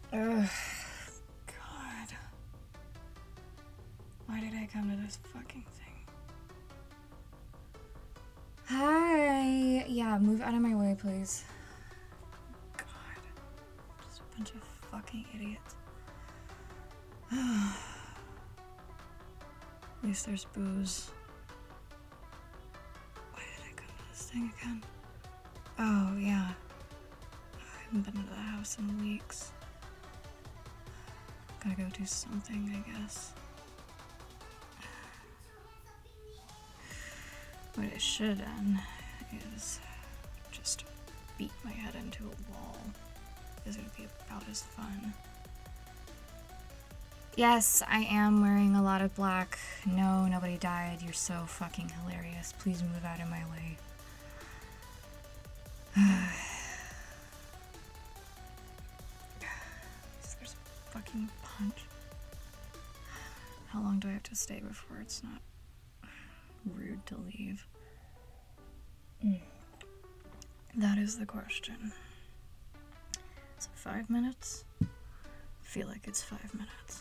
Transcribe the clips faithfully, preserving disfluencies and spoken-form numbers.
Ugh. God. Why did I come to this fucking thing? Hi. Yeah, move out of my way, please. God. Just a bunch of fucking idiots. At least there's booze. Why did I come to this thing again? Oh, yeah. I haven't been to the house in weeks. Gotta go do something, I guess. What I should have done is just beat my head into a wall, because it would be about as fun. Yes, I am wearing a lot of black. No, nobody died. You're so fucking hilarious. Please move out of my way. There's a fucking punch. How long do I have to stay before it's not rude to leave? Mm. That is the question. Is it five minutes? I feel like it's five minutes.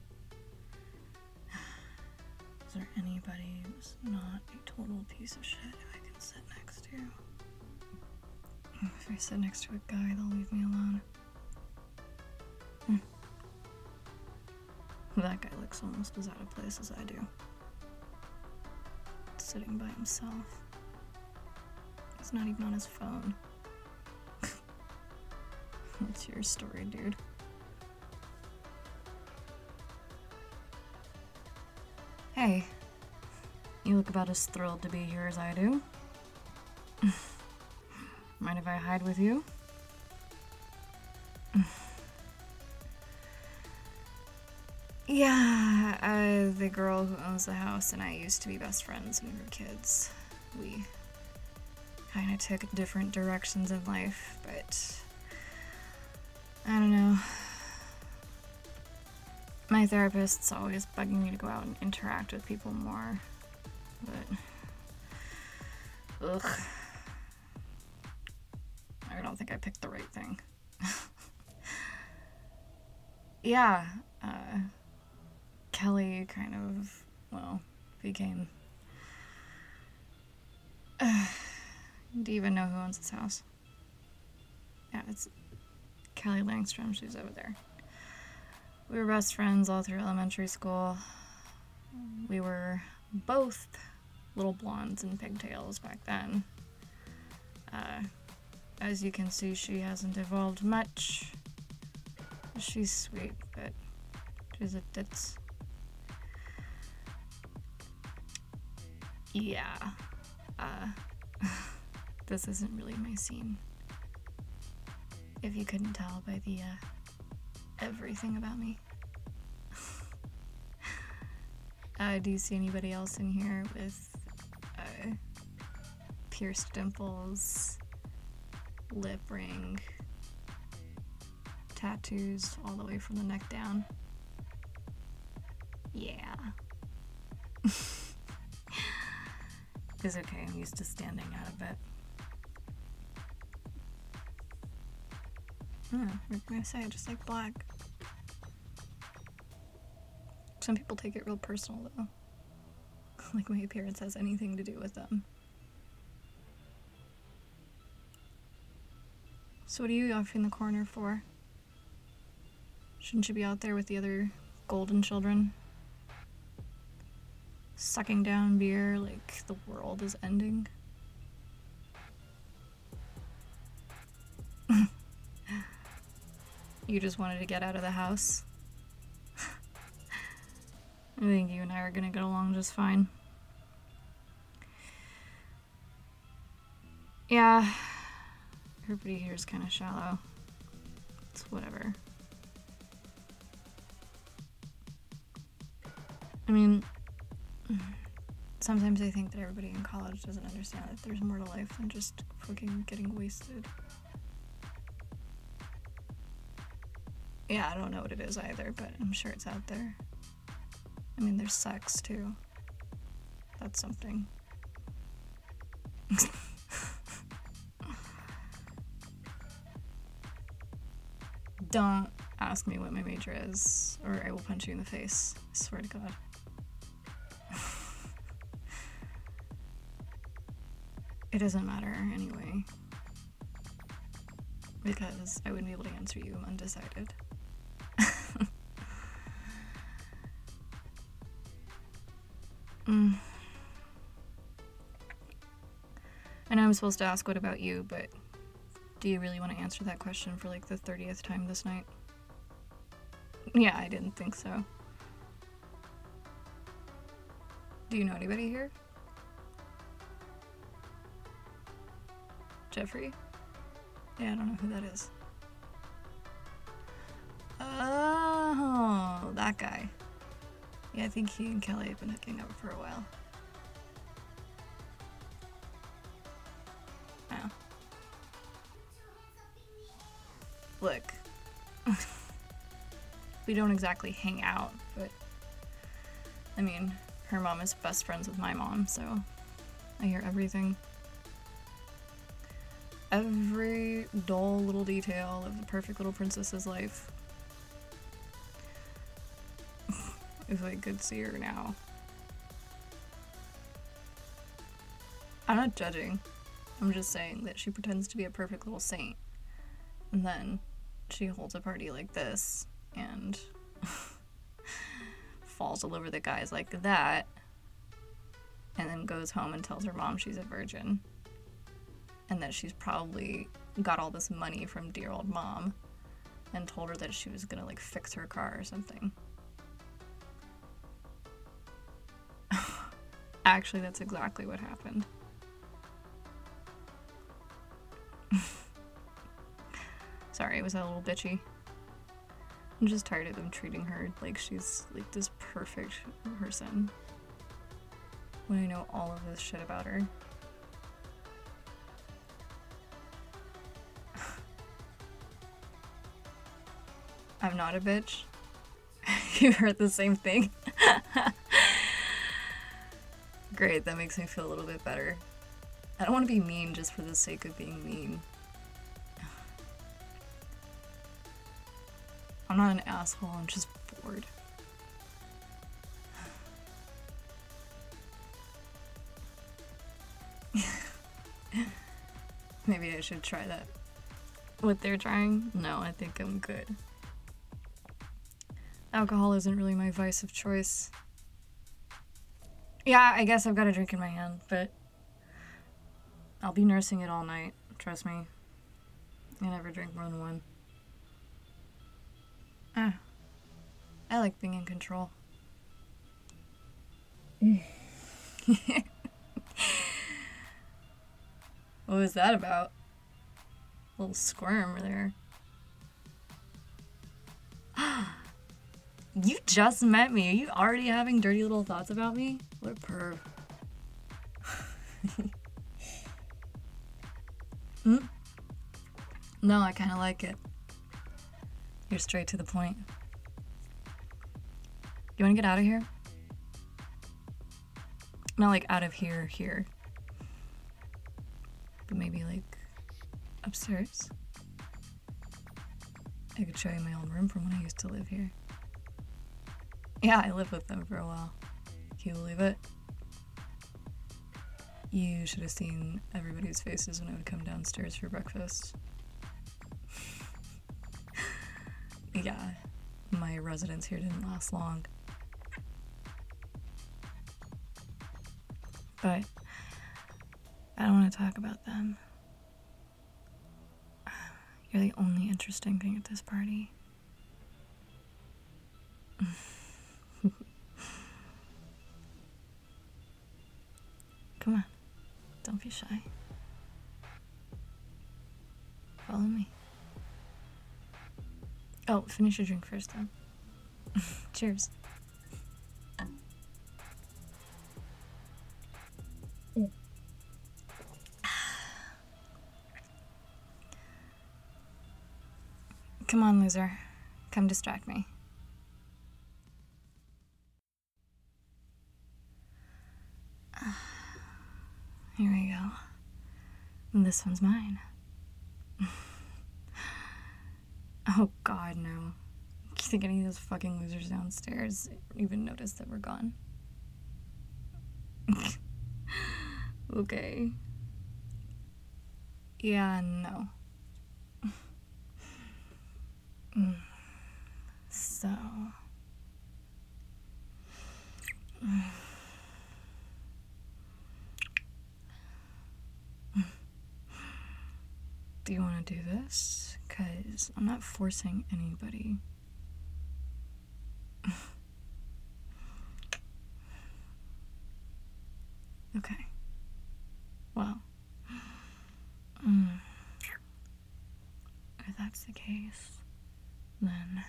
Is there anybody who's not a total piece of shit who I can sit next to? If I sit next to a guy, they'll leave me alone. Hmm. That guy looks almost as out of place as I do. Sitting by himself. He's not even on his phone. What's your story, dude? Hey, you look about as thrilled to be here as I do. Mind if I hide with you? Yeah, uh, the girl who owns the house and I used to be best friends when we were kids. We kind of took different directions in life, but I don't know. My therapist's always bugging me to go out and interact with people more, but ugh. I don't think I picked the right thing. Yeah, uh, Kelly kind of, well, became... Uh, do you even know who owns this house? Yeah, it's Kelly Langstrom. She's over there. We were best friends all through elementary school. We were both little blondes and pigtails back then. Uh, as you can see, she hasn't evolved much. She's sweet, but she's a ditz. Yeah. Uh, this isn't really my scene. If you couldn't tell by the, uh, everything about me. uh, do you see anybody else in here with, uh, pierced dimples, lip ring, tattoos all the way from the neck down? Yeah. It's okay, I'm used to standing out a bit. Hmm, what can I say? I just like black. Some people take it real personal, though. Like my appearance has anything to do with them. So what are you off in the corner for? Shouldn't you be out there with the other golden children? Sucking down beer like the world is ending? You just wanted to get out of the house? I think you and I are gonna get along just fine. Yeah, everybody here is kind of shallow. It's whatever. I mean, sometimes I think that everybody in college doesn't understand that there's more to life than just fucking getting wasted. Yeah, I don't know what it is either, but I'm sure it's out there. I mean, there's sex, too. That's something. Don't ask me what my major is, or I will punch you in the face. I swear to God. It doesn't matter anyway, because I wouldn't be able to answer you. I'm undecided. mm. I know I'm supposed to ask what about you, but do you really want to answer that question for like the thirtieth time this night? Yeah, I didn't think so. Do you know anybody here? Jeffrey? Yeah, I don't know who that is. Oh, that guy. Yeah, I think he and Kelly have been hooking up for a while. Oh. Look. We don't exactly hang out, but I mean, her mom is best friends with my mom, so I hear everything. Every dull little detail of the perfect little princess's life. If I could see her now. I'm not judging. I'm just saying that she pretends to be a perfect little saint. And then she holds a party like this and falls all over the guys like that. And then goes home and tells her mom she's a virgin. And that she's probably got all this money from dear old mom and told her that she was gonna like fix her car or something. Actually, that's exactly what happened. Sorry, was that a little bitchy? I'm just tired of them treating her like she's like this perfect person when I know all of this shit about her. I'm not a bitch. You heard the same thing? Great, that makes me feel a little bit better. I don't want to be mean just for the sake of being mean. I'm not an asshole, I'm just bored. Maybe I should try that. What they're trying? No, I think I'm good. Alcohol isn't really my vice of choice. Yeah, I guess I've got a drink in my hand, but I'll be nursing it all night. Trust me. I never drink more than one. Ah, I like being in control. What was that about? A little squirm there. You just met me. Are you already having dirty little thoughts about me? What a perv. Hmm? No, I kind of like it. You're straight to the point. You want to get out of here? Not like out of here, here. But maybe like upstairs. I could show you my old room from when I used to live here. Yeah, I lived with them for a while. Can you believe it? You should have seen everybody's faces when I would come downstairs for breakfast. Yeah, my residence here didn't last long. But I don't want to talk about them. You're the only interesting thing at this party. Come on, don't be shy. Follow me. Oh, finish your drink first, though. Cheers. Come on, loser. Come distract me. Here we go. And this one's mine. Oh God, no. think any of those fucking losers downstairs even noticed that we're gone? Okay. Yeah, no. Mm. So. Mm. Do you want to do this? Because I'm not forcing anybody. Okay. Well. Mm. If that's the case, then.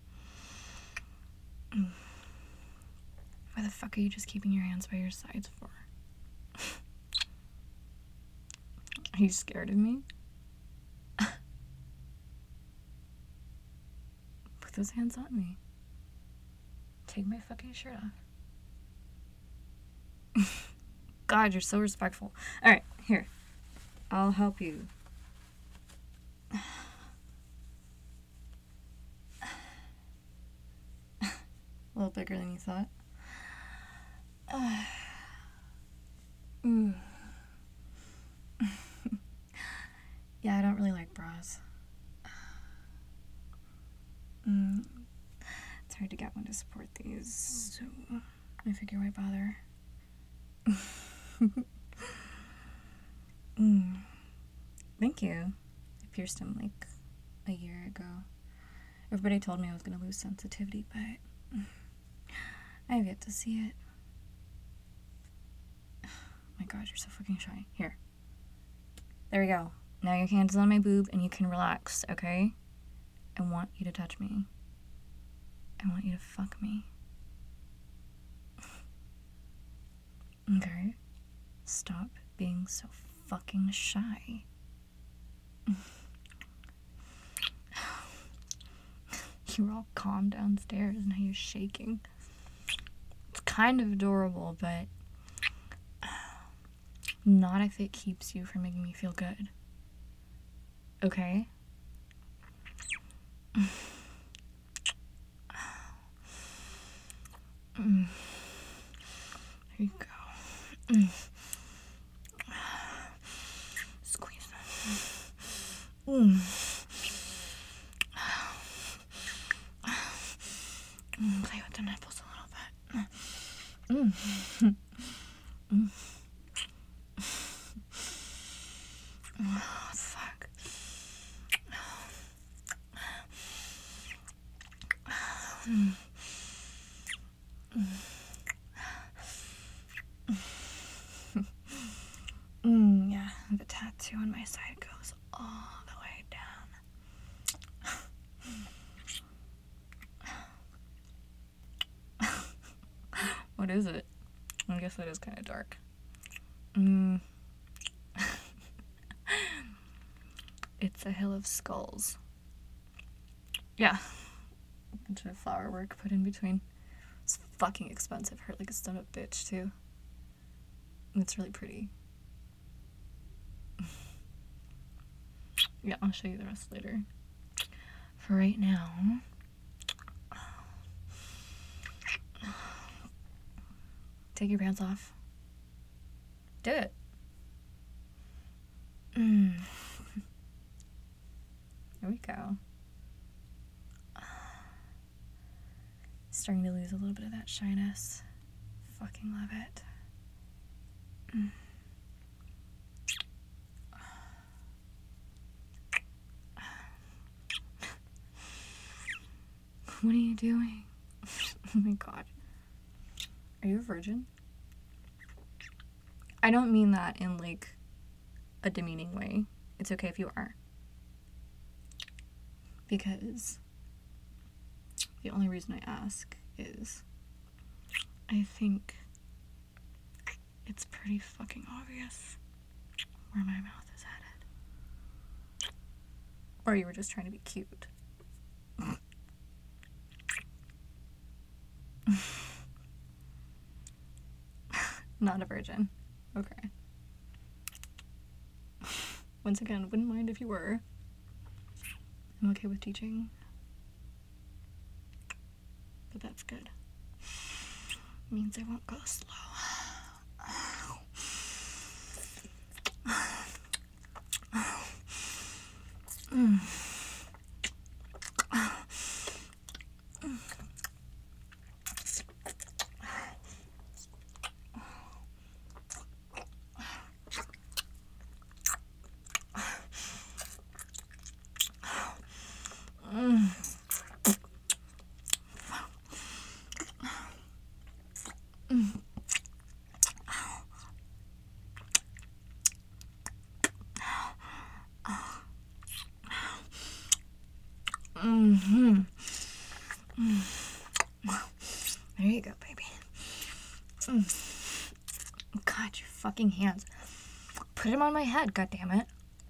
Mm. Why the fuck are you just keeping your hands by your sides for? Are you scared of me? Put those hands on me. Take my fucking shirt off. God, you're so respectful. Alright, here. I'll help you. A little bigger than you thought. Uh, mm. Yeah, I don't really like bras. Mm. It's hard to get one to support these, so I figure why bother. mm. Thank you. I pierced him like a year ago. Everybody told me I was gonna lose sensitivity, but I have yet to see it. Oh my god, you're so fucking shy. Here. There we go. Now your hand is on my boob and you can relax, okay? I want you to touch me. I want you to fuck me. Okay? Stop being so fucking shy. You were all calm downstairs, now you're shaking. It's kind of adorable, but not if it keeps you from making me feel good. Okay? Mm. There you go. Mm. Squeeze. Mm. Mm. Play with the nipples a little bit. Mm. Mm. Oh, fuck. Mm. Mm, yeah, the tattoo on my side goes all the way down. What is it? I guess that is kind of dark. Mm. It's a hill of skulls. Yeah. A bunch of flower work put in between. It's fucking expensive. Hurt like a stone up bitch, too. And it's really pretty. Yeah, I'll show you the rest later. For right now, take your pants off. Do it. Mm. There we go. Starting to lose a little bit of that shyness. Fucking love it. Mm. What are you doing? Oh my god. Are you a virgin? I don't mean that in like a demeaning way. It's okay if you are. Because the only reason I ask is I think it's pretty fucking obvious where my mouth is headed. Or you were just trying to be cute. Not a virgin. Okay. Once again, wouldn't mind if you were. I'm okay with teaching. but that's good. Means I won't go slow. Mm. Mm. Mm. Mm-hmm. Mm. There you go, baby. Mm. God, your fucking hands. Put them on my head, goddammit.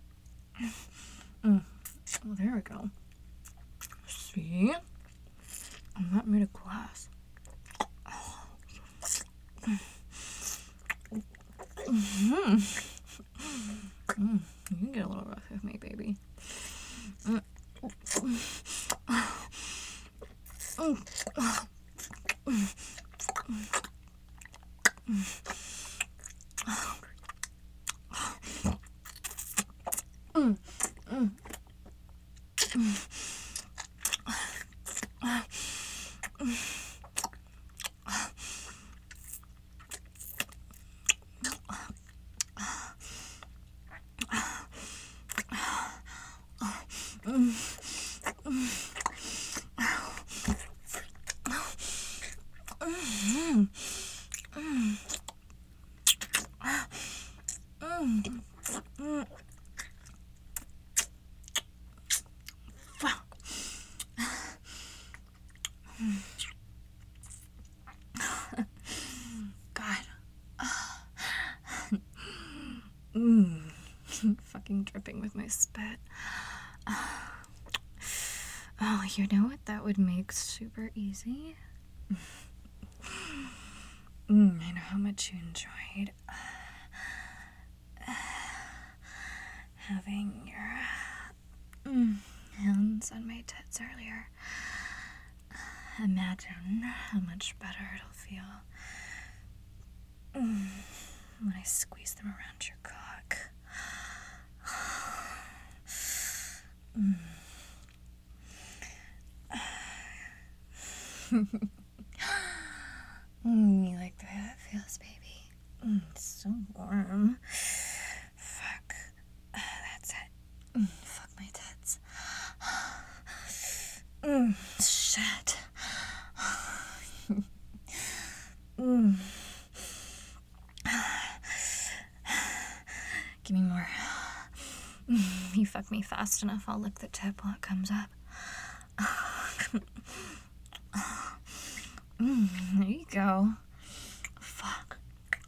Mm. Well, there we go. See? I'm not made of glass. Mm-hmm. Mm. You can get a little rough with me, baby. Mm. God. Mm. Fucking dripping with my spit. Oh, you know what that would make super easy? Mm, I know how much you enjoyed having your mm, hands on my tits earlier. Imagine how much better it'll feel mm, when I squeeze them around your cock. Mm. Mm, you like the way that feels, baby? Mm, it's so warm. Fuck. Uh, that's it. Mm, fuck my tits. Mm, shit. Mm. Give me more. Mm, you fuck me fast enough, I'll lick the tip while it comes up. Mm, there you go. Fuck.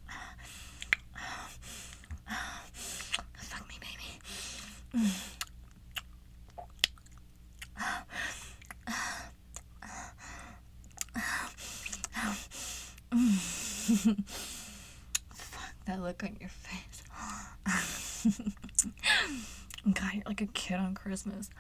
Fuck me, baby. Mm. Fuck that look on your face. God, you're like a kid on Christmas.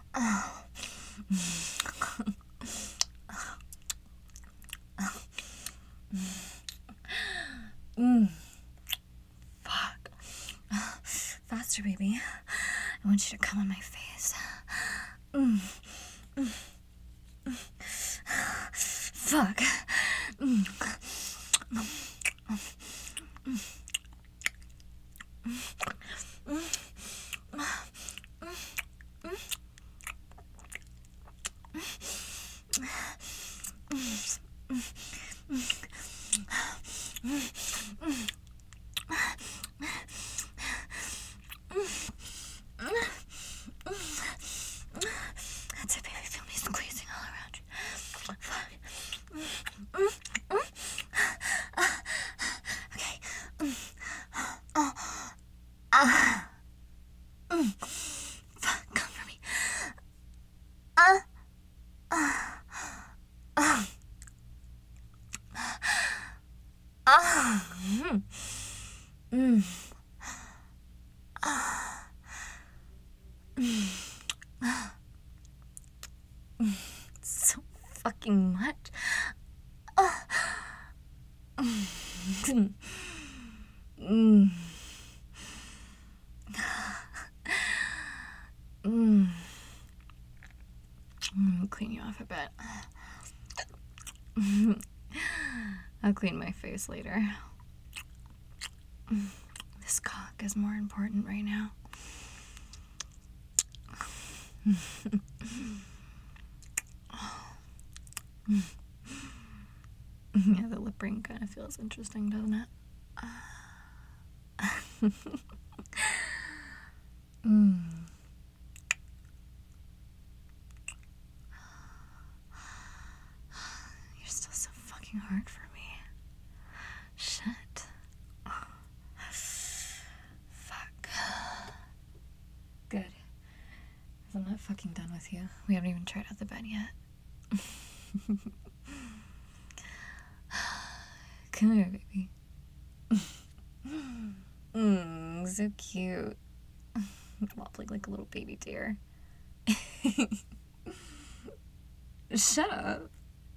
Mm. Fuck. Faster, baby. I want you to come on my face. Mm. Mm. Mm. Fuck. Mm. Mm. That's it, baby. Feel me squeezing all around you. Fuck. Okay. Oh. Ah. Fuck. Come for me. Ah. Ah. Ah. Ah. Mm. Ah. Mm. So fucking much. off a bit. I'll clean my face later. This cock is more important right now. Yeah, the lip ring kind of feels interesting, doesn't it? mm. You're still so fucking hard for me. Shit. Fuck. Good. 'Cause I'm not fucking done with you. We haven't even tried out the bed yet. Come here, baby. Mmm, so cute. Wobbling like a little baby deer. Shut up.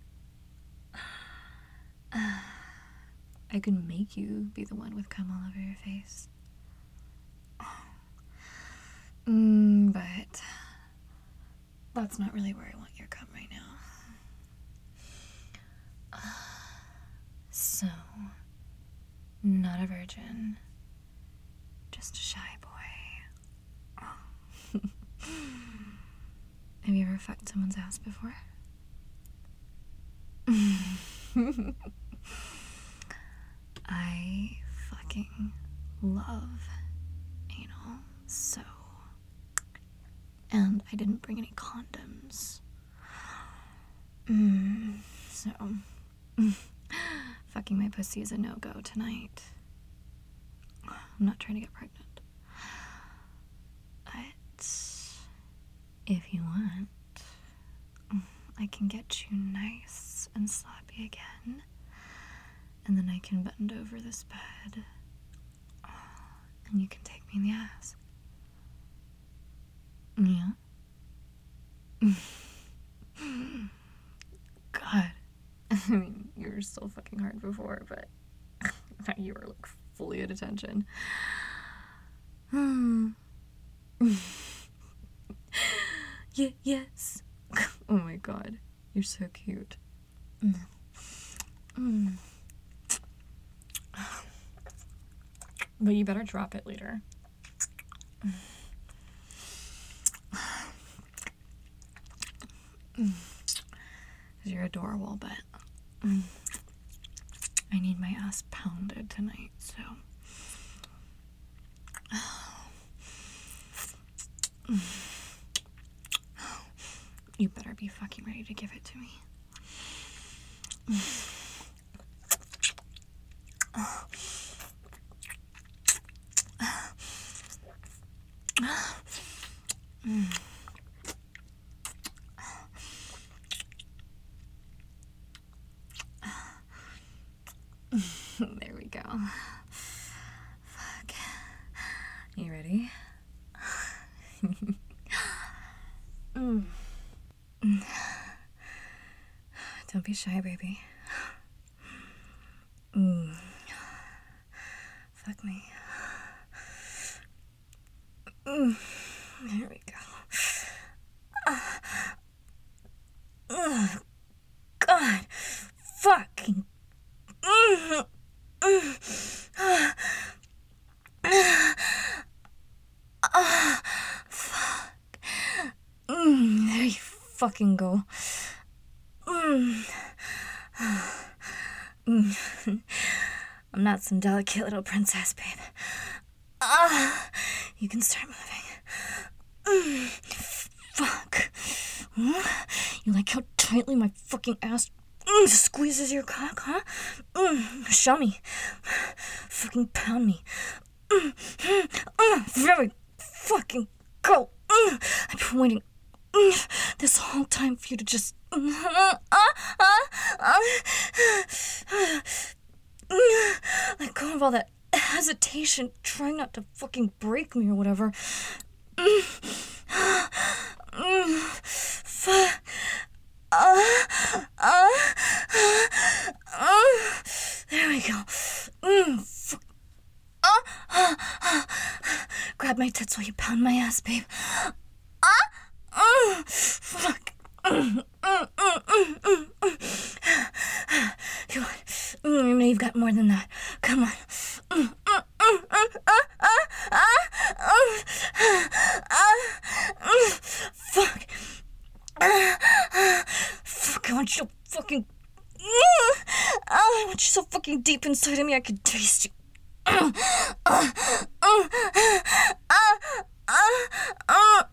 I could make you be the one with cum all over your face. Mm, but that's not really where I want your cum right now. So, not a virgin, just a shy boy. Have you ever fucked someone's ass before? I fucking love anal so. And I didn't bring any condoms. Mm, so, fucking my pussy is a no-go tonight. I'm not trying to get pregnant. But if you want, I can get you nice and sloppy again. And then I can bend over this bed. And you can take me in the ass. Yeah. God. I mean, you were so fucking hard before, but you were like fully at attention. Yeah, yes. Oh my god. You're so cute. Mm. Mm. But you better drop it later. Because you're adorable, but I need my ass pounded tonight, so. You better be fucking ready to give it to me. There we go. Fuck. You ready? mm. Don't be shy, baby. Mm. Fuck me. Mm. There we go. Uh, God. Fucking. Mm. Mm. Uh, fuck. Mm. There you fucking go. Mm. Mm. I'm not some delicate little princess, babe. Ah, you can start moving. Mm. Fuck. Mm. You like how tightly my fucking ass mm, squeezes your cock, huh? Mm. Show me. Fucking pound me. Mm. Mm. Very fucking go. Mm. I've been waiting mm, this whole time for you to just. Mm. Uh, uh, uh, uh. Let go of all that hesitation, trying not to fucking break me or whatever. Mm. Mm. Fuck. Uh, uh, uh, there we go. Mm. Fuck. Uh, uh, uh. Grab my tits while you pound my ass, babe. Uh, uh. Fuck. Mm. Mm. want you so fucking... Oh, I want you so fucking deep inside of me I could taste you. Uh, uh, uh, uh, uh,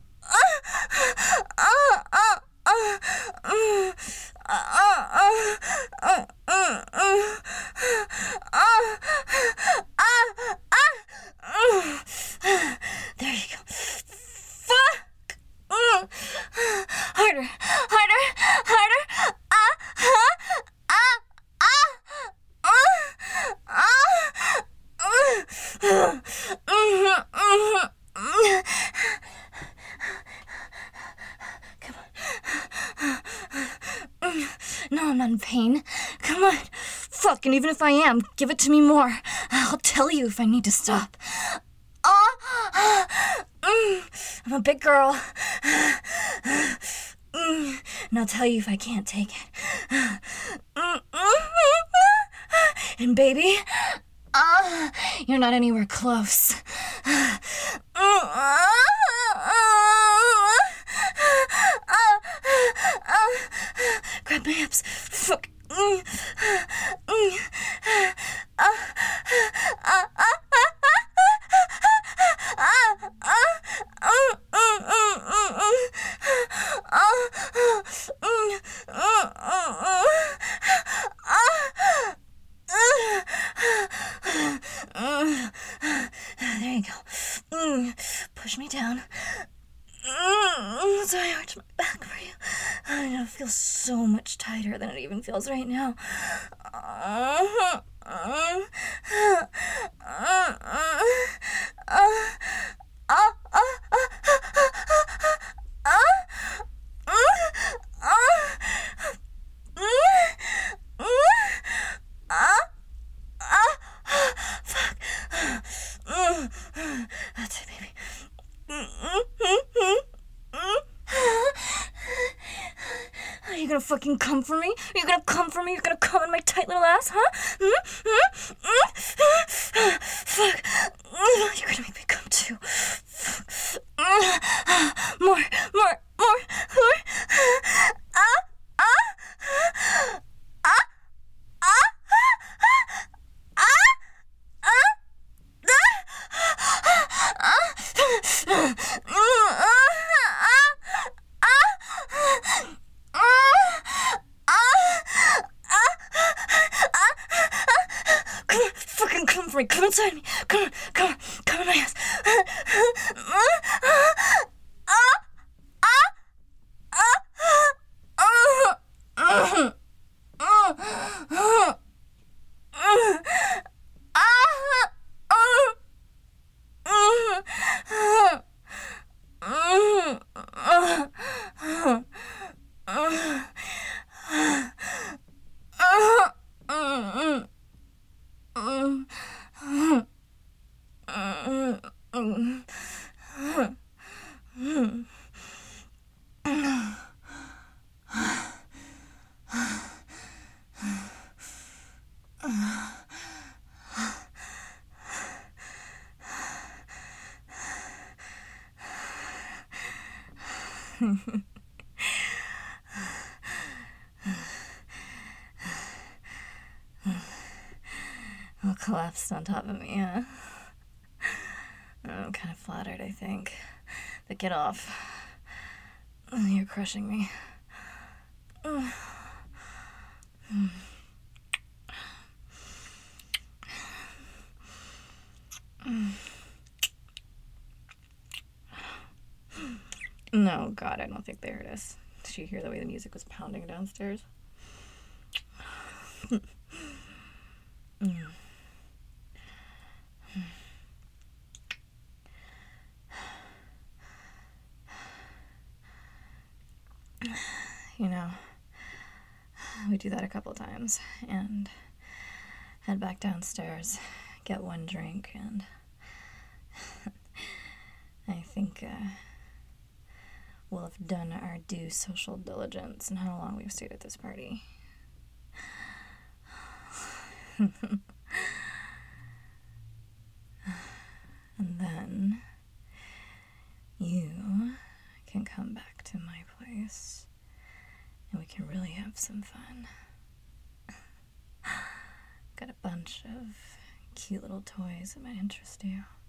there you go. Fuck! Harder, harder, harder. Ah, ah, ah, ah, ah. Come on. No, I'm not in pain. Come on. Fuck, and even if I am, give it to me more. I'll tell you if I need to stop. Oh, I'm a big girl. And I'll tell you if I can't take it. And baby, uh, you're not anywhere close. Grab my hips. Fuck. There you go. Push me down. Sorry, I arched my back for you. I know it feels so much tighter than it even feels right now. That's it, baby. Are you gonna fucking come for me? Are you gonna come for me? You're gonna come in my tight little ass, huh? Hmm? Hmm? Hmm? Fuck. You're gonna make me come too. Fuck. More, more, more, more. Ah, ah, ah, ah, ah, Come on, fucking come for me. Come inside me. Come on, come on, come in my ass. Well, collapsed on top of me, huh? I'm kind of flattered, I think. But get off. You're crushing me. No, God, I don't think they heard us. Did you hear the way the music was pounding downstairs? You know, we do that a couple times and head back downstairs, get one drink, and I think uh, we'll have done our due social diligence in how long we've stayed at this party. And then you can come back to my place and we can really have some fun. Got a bunch of cute little toys that might interest you.